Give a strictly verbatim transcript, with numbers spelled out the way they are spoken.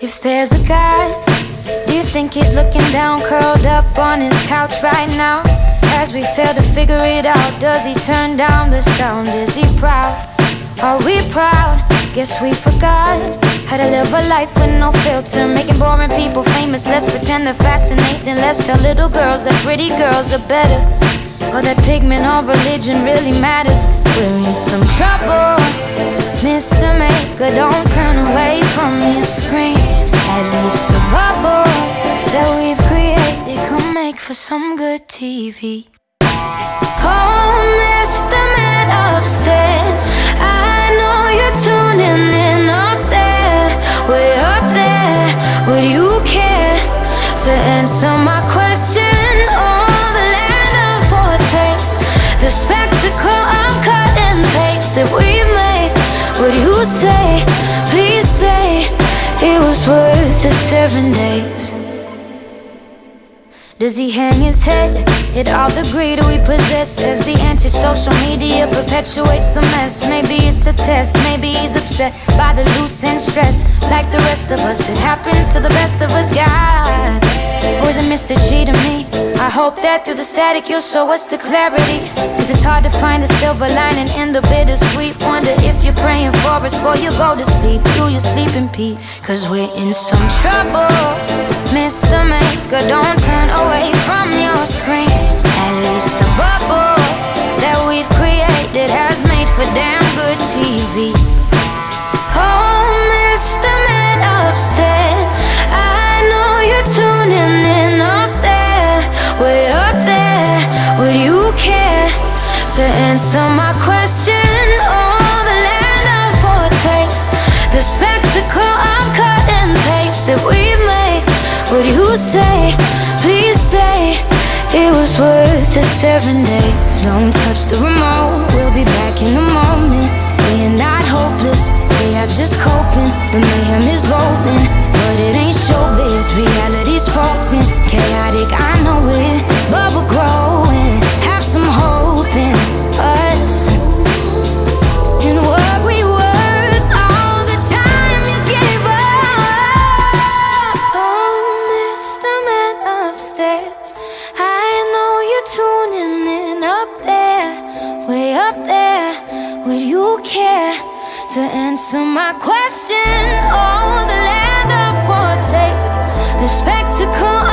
If there's a God, do you think he's looking down, curled up on his couch right now? As we fail to figure it out, does he turn down the sound? Is he proud? Are we proud? Guess we forgot how to live a life with no filter, making boring people famous. Let's pretend they're fascinating. Let's tell little girls that pretty girls are better, or that pigment or religion really matters. We're in some trouble, Mister Maker, don't turn away from your screen. At least the bubble that we've created can make for some good T V. Oh, Mister Man upstairs, I know you're tuning in up there, way up there. Would you care to answer my question? Oh, the land of foretaste, the spectacle of cut and paste that we made. Would you say, please say, it was worth the seven days? Does he hang his head at all the greed we possess, as the anti-social media perpetuates the mess? Maybe it's a test, maybe he's upset by the loose end stress. Like the rest of us, it happens to the best of us, God. Or is it Mister G to me? I hope that through the static you'll show us the clarity, cause it's hard to find the silver lining in the bittersweet. Wonder if you're praying for us before you go to sleep. Do you sleep in peace? Cause we're in some trouble, Mister Maker, don't turn away from your screen. At least the bubble that we've created has made for damn good T V. Oh, Mister Man upstairs, I know you're tuning in up there, way up there. Would you care to answer my question? Oh, the land of foretaste, the spectacle of cut and paste that we made. Would you say, please say, it was worth the seven days? Don't touch the remote, we'll be back in a moment. We are not hopeless, we are just coping. The mayhem is rolling, but it ain't showbiz. Reality's potent, chaotic, I know it, but we're growing. Have some hope in us, in what we worth, all the time you gave us. Oh, Mister Man upstairs, I know you're tuning in up there, way up there. Would you care to answer my question? Oh, the land of foretaste, the spectacle